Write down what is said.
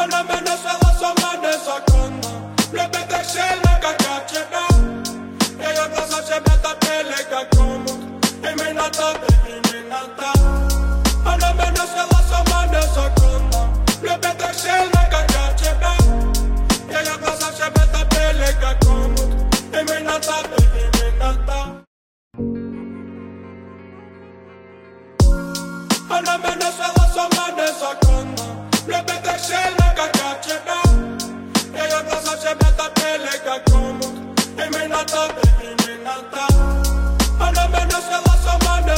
Alla människor som hade sakonna blev bättre själva kakachena. Jag passar sig bättre peleka komut i mina tabe, i mina tabe. Alla människor som hade sakonna blev bättre själva kakachena. Jag passar sig bättre peleka komut i mina tabe, i mina tabe. Alla människor som hade sakonna blev bättre själva kakachena. Jag passar sig bättre peleka komut i mina tabe, i mina tabe. Alla människor som hade